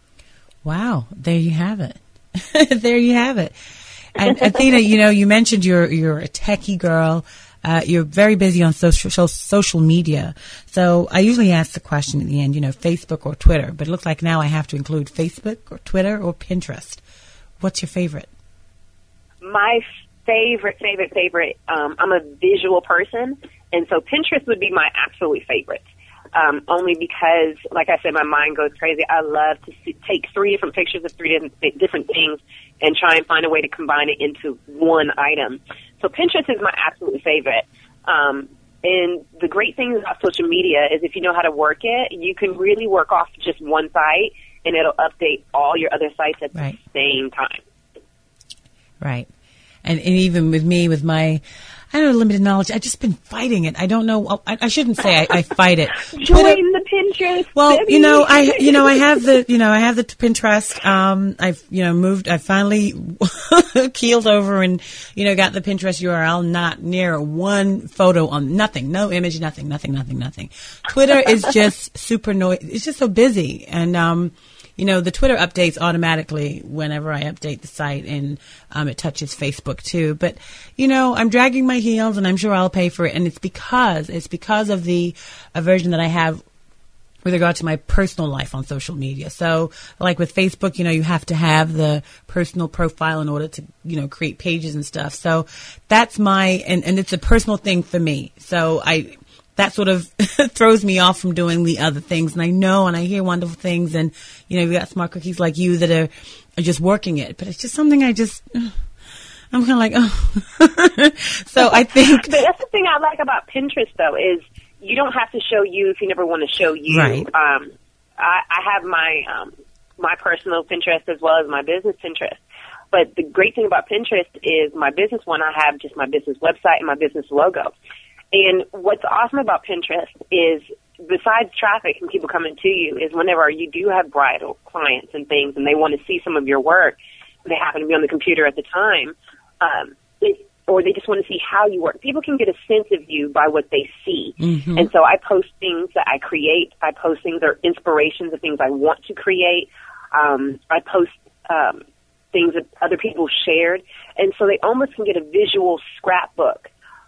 Wow. There you have it. There you have it. And Athena, you know, you mentioned you're, you're a techie girl. Uh, you're very busy on social social media. So I usually ask the question at the end, you know, Facebook or Twitter, but it looks like now I have to include Facebook or Twitter or Pinterest. What's your favorite? My favorite, favorite, favorite, um, I'm a visual person, and so Pinterest would be my absolute favorite, um, only because, like I said, my mind goes crazy. I love to see, take three different pictures of three different, different things and try and find a way to combine it into one item. So Pinterest is my absolute favorite. Um, and the great thing about social media is if you know how to work it, you can really work off just one site, and it'll update all your other sites at right. the same time. Right. and, and even with me, with my, I don't know, limited knowledge, I've just been fighting it. I don't know. I, I shouldn't say I, I fight it. Join Twitter, the Pinterest. Well, Debbie. you know, I, you know, I have the, you know, I have the Pinterest. Um, I've, you know, moved, I finally keeled over and, you know, got the Pinterest U R L, not near one photo on nothing, no image, nothing, nothing, nothing, nothing. Twitter is just super noisy. It's just so busy. And, um, you know, the Twitter updates automatically whenever I update the site, and um, it touches Facebook too. But, you know, I'm dragging my heels, and I'm sure I'll pay for it. And it's because it's because of the aversion that I have with regard to my personal life on social media. So, like with Facebook, you know, you have to have the personal profile in order to, you know, create pages and stuff. So that's my, and, and it's a personal thing for me. So I. That sort of throws me off from doing the other things. And I know, and I hear wonderful things, and, you know, we got smart cookies like you that are, are just working it. But it's just something I just, I'm kind of like, oh. So I think. But that's the thing I like about Pinterest, though, is you don't have to show you if you never want to show you. Right. Um, I, I have my, um, my personal Pinterest as well as my business Pinterest. But the great thing about Pinterest is my business one, I have just my business website and my business logo. And what's awesome about Pinterest is, besides traffic and people coming to you, is whenever you do have bridal clients and things and they want to see some of your work, they happen to be on the computer at the time, um, it, or they just want to see how you work. People can get a sense of you by what they see. Mm-hmm. And so I post things that I create. I post things that are inspirations of things I want to create. Um, I post um, things that other people shared. And so they almost can get a visual scrapbook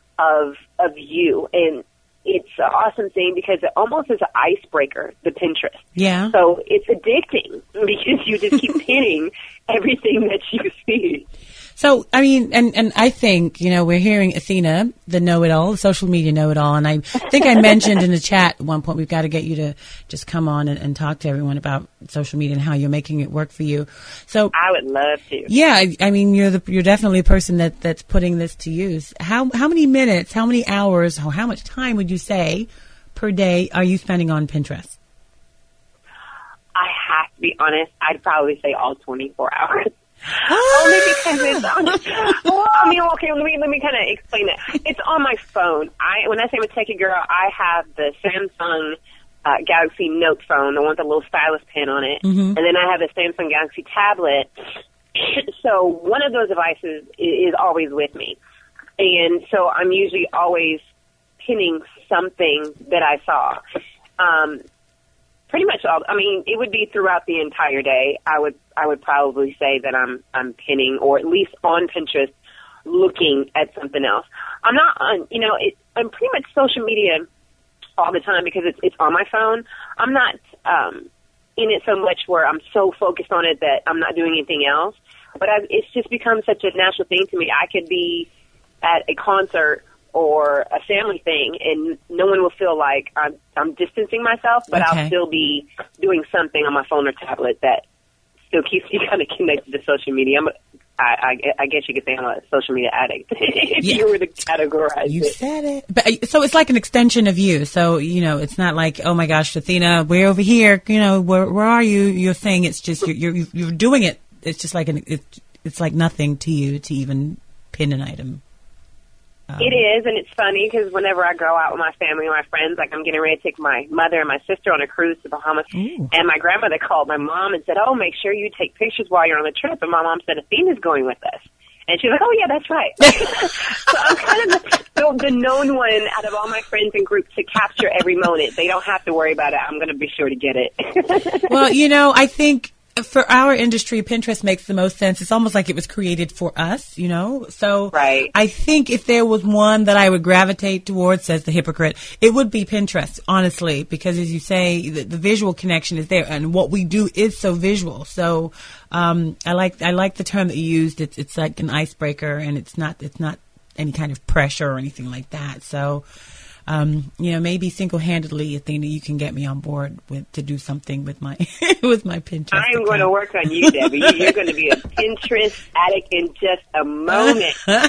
of of you, and it's an awesome thing because it almost is an icebreaker, the Pinterest. Yeah. So it's addicting because you just keep pinning everything that you see. So, I mean, and, and I think, you know, we're hearing Athena, the know-it-all, the social media know-it-all, and I think I mentioned in the chat at one point, we've got to get you to just come on and, and talk to everyone about social media and how you're making it work for you. So I would love to. Yeah, I, I mean, you're the, you're definitely a person that, that's putting this to use. How how many minutes, how many hours, how, how much time would you say per day are you spending on Pinterest? I have to be honest, I'd probably say all twenty-four hours. Only because it's on. Well, I mean, okay. Let me let me kind of explain it. It's on my phone. I when I say I'm a techie girl, I have the Samsung uh, Galaxy Note phone, the one with the little stylus pen on it, mm-hmm. and then I have a Samsung Galaxy tablet. So one of those devices is, is always with me, and so I'm usually always pinning something that I saw. Um, Pretty much all. I mean, it would be throughout the entire day. I would, I would probably say that I'm, I'm pinning, or at least on Pinterest, looking at something else. I'm not on, you know, it, I'm pretty much social media all the time because it's, it's on my phone. I'm not um, in it so much where I'm so focused on it that I'm not doing anything else. But I've, it's just become such a natural thing to me. I could be at a concert or a family thing, and no one will feel like I'm, I'm distancing myself, but okay. I'll still be doing something on my phone or tablet that still keeps me kind of connected to social media. I'm a, I, I, I guess you could say I'm a social media addict, if yeah. you were to categorize you it. You said it. But, so it's like an extension of you. So, you know, it's not like, oh, my gosh, Athena, we're over here. You know, where, where are you? You're saying it's just, you're, you're, you're doing it. It's just like, an, it, it's like nothing to you to even pin an item. Um, it is, and it's funny because whenever I go out with my family and my friends, like I'm getting ready to take my mother and my sister on a cruise to Bahamas, ooh. And my grandmother called my mom and said, oh, make sure you take pictures while you're on the trip. And my mom said, Athena's going with us. And she's like, oh, yeah, that's right. So I'm kind of the, the, the known one out of all my friends and groups to capture every moment. They don't have to worry about it. I'm going to be sure to get it. Well, you know, I think for our industry, Pinterest makes the most sense. It's almost like it was created for us, you know? So right. I think if there was one that I would gravitate towards, says the hypocrite, it would be Pinterest, honestly, because as you say, the, the visual connection is there, and what we do is so visual. So um, I like I like the term that you used. It's it's like an icebreaker, and it's not it's not any kind of pressure or anything like that. So Um, you know, maybe single-handedly, Athena, you can get me on board with to do something with my with my Pinterest. I'm account. going to work on you, Debbie. You're going to be a Pinterest addict in just a moment.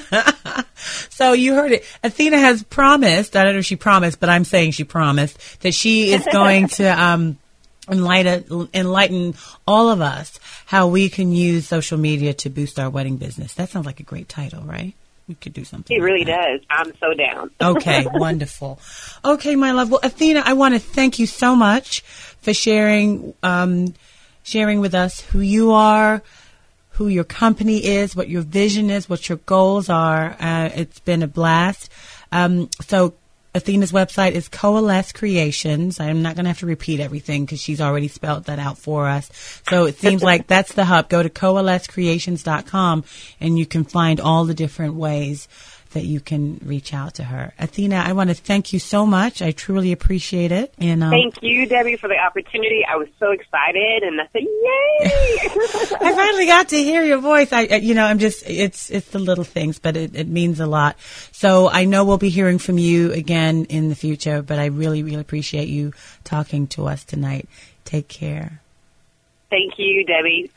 So you heard it. Athena has promised. I don't know if she promised, but I'm saying she promised that she is going to um, enlighten, enlighten all of us how we can use social media to boost our wedding business. That sounds like a great title, right? We could do something. It like really that. does. I'm so down. Okay, wonderful. Okay, my love. Well, Athena, I want to thank you so much for sharing um, sharing with us who you are, who your company is, what your vision is, what your goals are. Uh, it's been a blast. Um, so Athena's website is Coalesce Creations. I'm not going to have to repeat everything because she's already spelled that out for us. So it seems like that's the hub. Go to coalesce creations dot com and you can find all the different ways that you can reach out to her. Athena, I want to thank you so much. I truly appreciate it. And um, thank you, Debbie, for the opportunity. I was so excited, and I said, "Yay!" I finally got to hear your voice. I, you know, I'm just, it's, it's the little things, but it, it means a lot. So I know we'll be hearing from you again in the future, but I really, really appreciate you talking to us tonight. Take care. Thank you, Debbie.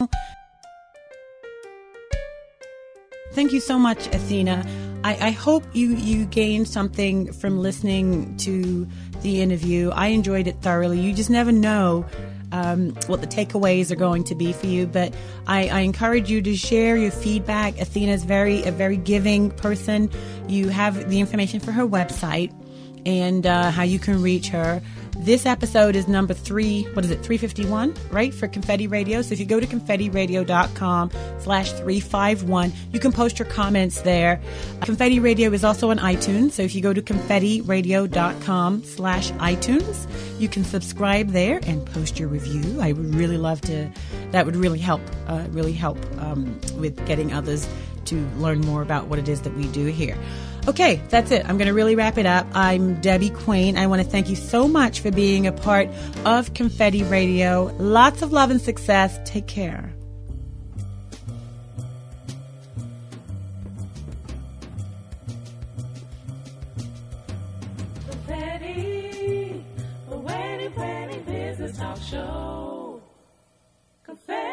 Thank you so much, Athena. I, I hope you, you gained something from listening to the interview. I enjoyed it thoroughly. You just never know um, what the takeaways are going to be for you, but I, I encourage you to share your feedback. Athena's very a very giving person. You have the information for her website and uh, how you can reach her. This episode is number three, what is it, three fifty-one, right, for Confetti Radio. So if you go to confetti radio dot com slash three fifty-one, you can post your comments there. Confetti Radio is also on iTunes. So if you go to confetti radio dot com slash iTunes, you can subscribe there and post your review. I would really love to, that would really help, uh, really help um, with getting others to learn more about what it is that we do here. Okay, that's it. I'm going to really wrap it up. I'm Debbie Quain. I want to thank you so much for being a part of Confetti Radio. Lots of love and success. Take care. Confetti, the wedding planning business talk show. Confetti.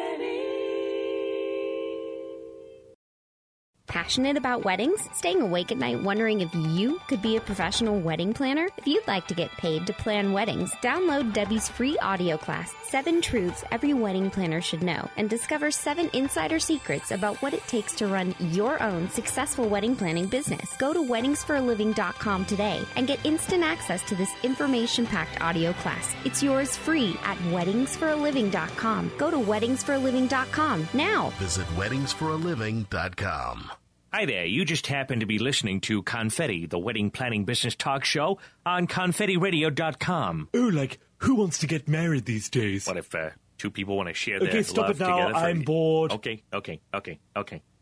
Passionate about weddings? Staying awake at night wondering if you could be a professional wedding planner? If you'd like to get paid to plan weddings, download Debbie's free audio class, Seven Truths Every Wedding Planner Should Know, and discover seven insider secrets about what it takes to run your own successful wedding planning business. Go to weddings for a living dot com today and get instant access to this information-packed audio class. It's yours free at weddings for a living dot com. Go to weddings for a living dot com now. Visit weddings for a living dot com. Hi there, you just happen to be listening to Confetti, the wedding planning business talk show on confetti radio dot com. Oh, like, who wants to get married these days? What if uh, two people want to share their Okay, stop love it now. together? For... I'm bored. Okay, okay, okay, okay.